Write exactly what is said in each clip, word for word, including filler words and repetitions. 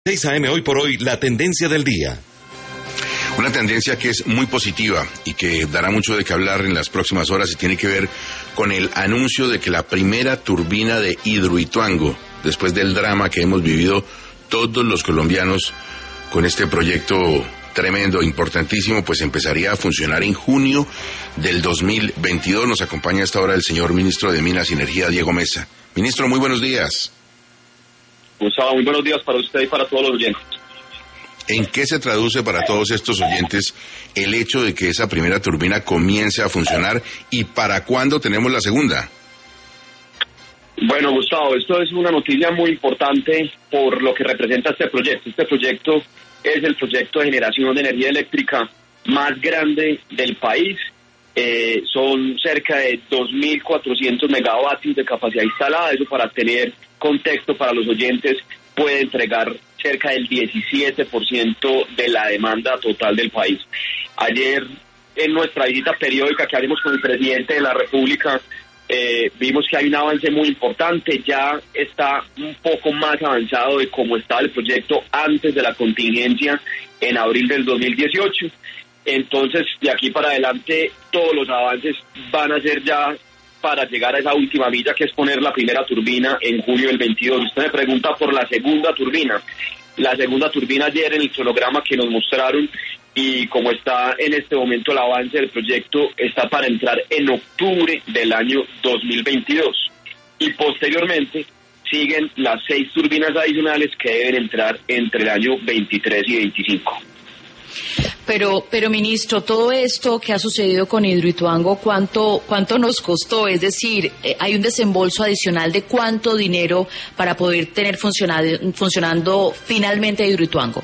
seis a eme hoy por hoy, la tendencia del día. Una tendencia que es muy positiva y que dará mucho de qué hablar en las próximas horas y tiene que ver con el anuncio de que la primera turbina de Hidroituango, después del drama que hemos vivido todos los colombianos con este proyecto tremendo, importantísimo, pues empezaría a funcionar en junio del dos mil veintidós. Nos acompaña a esta hora el señor ministro de Minas y Energía, Diego Mesa. Ministro, muy buenos días. Gustavo, muy buenos días para usted y para todos los oyentes. ¿En qué se traduce para todos estos oyentes el hecho de que esa primera turbina comience a funcionar y para cuándo tenemos la segunda? Bueno, Gustavo, esto es una noticia muy importante por lo que representa este proyecto. Este proyecto es el proyecto de generación de energía eléctrica más grande del país. Eh, son cerca de dos mil cuatrocientos megavatios de capacidad instalada. Eso, para tener contexto para los oyentes, puede entregar cerca del diecisiete por ciento de la demanda total del país. Ayer, en nuestra visita periódica que haremos con el presidente de la República, eh, vimos que hay un avance muy importante. Ya está un poco más avanzado de cómo estaba el proyecto antes de la contingencia en abril del dos mil dieciocho. Entonces, de aquí para adelante, todos los avances van a ser ya para llegar a esa última milla, que es poner la primera turbina en julio del veintidós. Usted me pregunta por la segunda turbina. La segunda turbina, ayer en el cronograma que nos mostraron, y como está en este momento el avance del proyecto, está para entrar en octubre del año dos mil veintidós. Y posteriormente siguen las seis turbinas adicionales que deben entrar entre el año veintitrés y veinticinco. Pero, pero ministro, todo esto que ha sucedido con Hidroituango, ¿cuánto, cuánto nos costó? Es decir, eh, hay un desembolso adicional de cuánto dinero para poder tener funcionando, funcionando finalmente Hidroituango.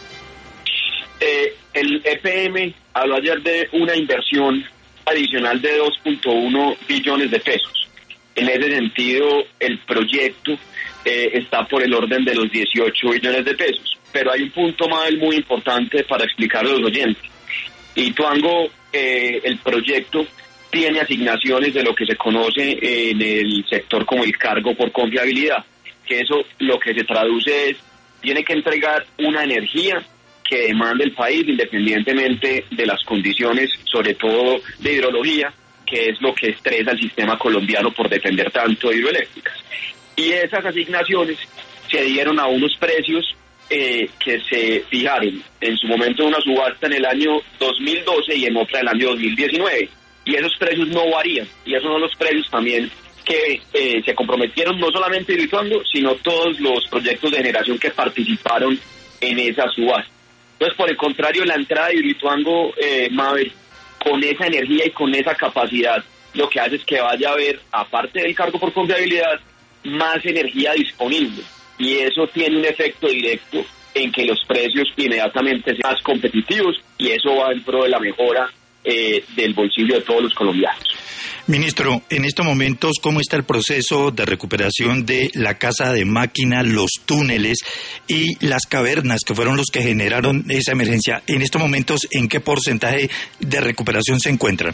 Eh, el E P M habló ayer de una inversión adicional de dos punto uno billones de pesos. En ese sentido, el proyecto eh, está por el orden de los dieciocho billones de pesos. Pero hay un punto más muy importante para explicarle a los oyentes. Hidroituango, eh, el proyecto, tiene asignaciones de lo que se conoce en el sector como el cargo por confiabilidad, que eso lo que se traduce es, tiene que entregar una energía que demanda el país independientemente de las condiciones, sobre todo de hidrología, que es lo que estresa al sistema colombiano por depender tanto de hidroeléctricas. Y esas asignaciones se dieron a unos precios Eh, que se fijaron en su momento en una subasta en el año dos mil doce y en otra en el año dos mil diecinueve, y esos precios no varían, y esos son los precios también que eh, se comprometieron no solamente Hidroituango, sino todos los proyectos de generación que participaron en esa subasta. Entonces, por el contrario, la entrada de Hidroituango, eh, Mabel, con esa energía y con esa capacidad, lo que hace es que vaya a haber, aparte del cargo por confiabilidad, más energía disponible. Y eso tiene un efecto directo en que los precios inmediatamente sean más competitivos, y eso va en pro de la mejora eh, del bolsillo de todos los colombianos. Ministro, en estos momentos, ¿cómo está el proceso de recuperación de la casa de máquina, los túneles y las cavernas que fueron los que generaron esa emergencia? En estos momentos, ¿en qué porcentaje de recuperación se encuentran?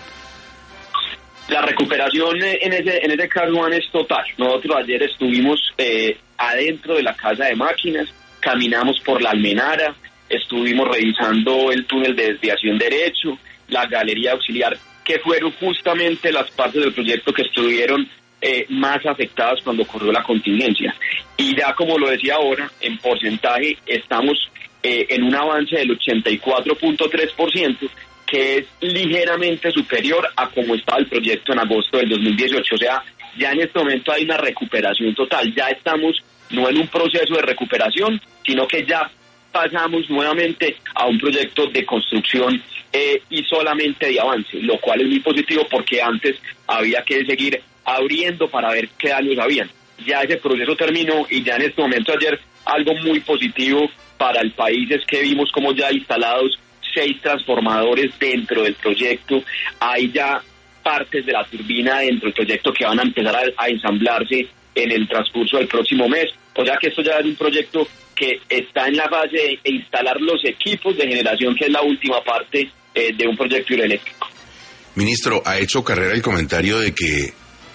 La recuperación en ese en ese caso, Juan, es total. Nosotros ayer estuvimos eh, adentro de la casa de máquinas, caminamos por la almenara, estuvimos revisando el túnel de desviación derecho, la galería auxiliar, que fueron justamente las partes del proyecto que estuvieron eh, más afectadas cuando ocurrió la contingencia. Y ya, como lo decía ahora, en porcentaje estamos eh, en un avance del ochenta y cuatro punto tres por ciento, que es ligeramente superior a como estaba el proyecto en agosto del dos mil dieciocho. O sea, ya en este momento hay una recuperación total. Ya estamos no en un proceso de recuperación, sino que ya pasamos nuevamente a un proyecto de construcción eh, y solamente de avance, lo cual es muy positivo porque antes había que seguir abriendo para ver qué daños habían. Ya ese proceso terminó y ya en este momento ayer algo muy positivo para el país es que vimos como ya instalados seis transformadores dentro del proyecto. Hay ya partes de la turbina dentro del proyecto que van a empezar a, a ensamblarse en el transcurso del próximo mes. O sea que esto ya es un proyecto que está en la fase de instalar los equipos de generación, que es la última parte eh, de un proyecto hidroeléctrico. Ministro, ha hecho carrera el comentario de que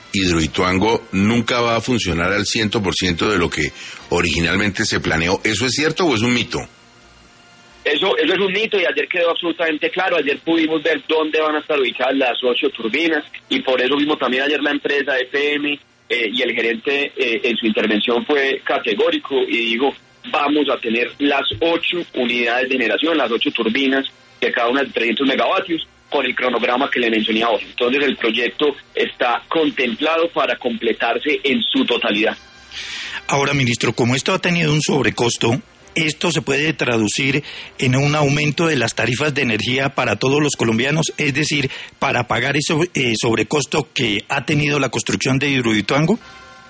Hidroituango nunca va a funcionar al cien por ciento de lo que originalmente se planeó. ¿Eso es cierto o es un mito? Eso, eso es un mito y ayer quedó absolutamente claro. Ayer pudimos ver dónde van a estar ubicadas las ocho turbinas y por eso mismo también ayer la empresa E P M eh, y el gerente eh, en su intervención fue categórico y dijo, vamos a tener las ocho unidades de generación, las ocho turbinas, de cada una de trescientos megavatios, con el cronograma que le mencioné ahora. Entonces el proyecto está contemplado para completarse en su totalidad. Ahora, ministro, como esto ha tenido un sobrecosto, ¿esto se puede traducir en un aumento de las tarifas de energía para todos los colombianos? Es decir, para pagar ese eh, sobrecosto que ha tenido la construcción de Hidroituango.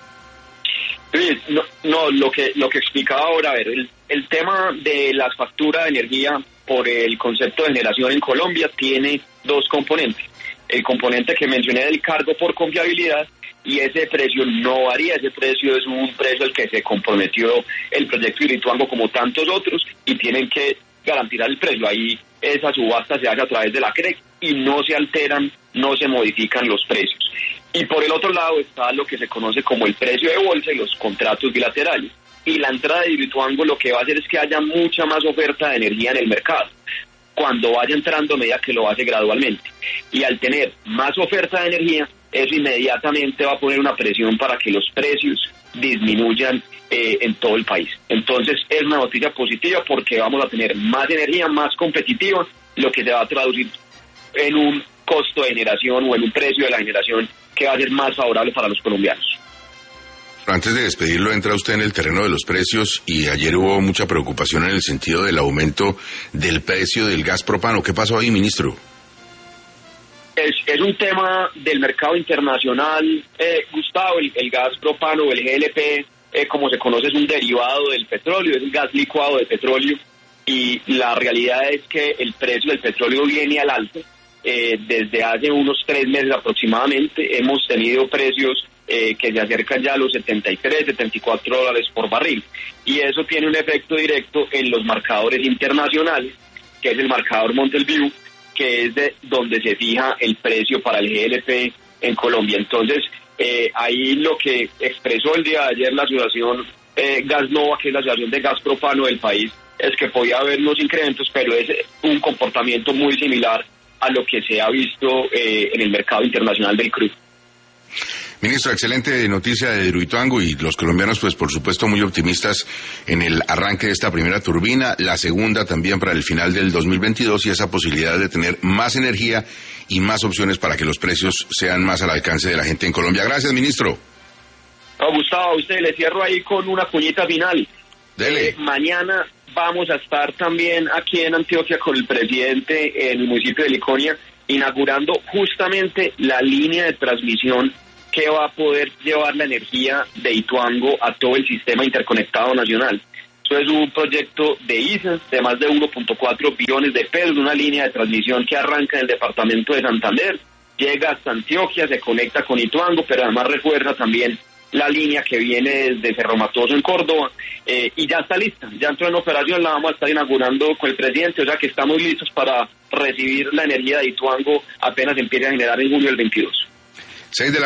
No, no, lo que lo que explicaba ahora, a ver, el, el tema de las facturas de energía por el concepto de generación en Colombia tiene dos componentes. El componente que mencioné del cargo por confiabilidad, y ese precio no varía, ese precio es un precio al que se comprometió el proyecto Hidroituango como tantos otros y tienen que garantizar el precio. Ahí esa subasta se hace a través de la C R E C y no se alteran, no se modifican los precios. Y por el otro lado está lo que se conoce como el precio de bolsa y los contratos bilaterales. Y la entrada de Hidroituango lo que va a hacer es que haya mucha más oferta de energía en el mercado, cuando vaya entrando a medida que lo hace gradualmente. Y al tener más oferta de energía, eso inmediatamente va a poner una presión para que los precios disminuyan eh, en todo el país. Entonces es una noticia positiva porque vamos a tener más energía, más competitiva, lo que se va a traducir en un costo de generación o en un precio de la generación que va a ser más favorable para los colombianos. Antes de despedirlo, entra usted en el terreno de los precios y ayer hubo mucha preocupación en el sentido del aumento del precio del gas propano. ¿Qué pasó ahí, ministro? Es, es un tema del mercado internacional, eh, Gustavo. El, el gas propano o el G L P, eh, como se conoce, es un derivado del petróleo, es el gas licuado de petróleo y la realidad es que el precio del petróleo viene al alza. Eh, desde hace unos tres meses aproximadamente hemos tenido precios eh, que se acercan ya a los setenta y tres, setenta y cuatro dólares por barril y eso tiene un efecto directo en los marcadores internacionales, que es el marcador Mont Belvieu, que es de donde se fija el precio para el G L P en Colombia. Entonces, eh, ahí lo que expresó el día de ayer la asociación eh, Gasnova, que es la asociación de gas propano del país, es que podía haber unos incrementos, pero es un comportamiento muy similar a lo que se ha visto eh, en el mercado internacional del crudo. Ministro, excelente noticia de Hidroituango y los colombianos, pues por supuesto muy optimistas en el arranque de esta primera turbina, la segunda también para el final del dos mil veintidós y esa posibilidad de tener más energía y más opciones para que los precios sean más al alcance de la gente en Colombia. Gracias, ministro. No, Gustavo, a usted le cierro ahí con una cuñita final. Dele. Eh, mañana vamos a estar también aquí en Antioquia con el presidente en el municipio de Liconia inaugurando justamente la línea de transmisión que va a poder llevar la energía de Ituango a todo el sistema interconectado nacional. Eso es un proyecto de I S A de más de uno punto cuatro billones de pesos, una línea de transmisión que arranca en el departamento de Santander, llega hasta Antioquia, se conecta con Ituango, pero además refuerza también la línea que viene desde Cerro Matoso en Córdoba, eh, y ya está lista, ya entró en operación, la vamos a estar inaugurando con el presidente, o sea que estamos listos para recibir la energía de Ituango apenas empiece a generar en junio del veintidós. seis de la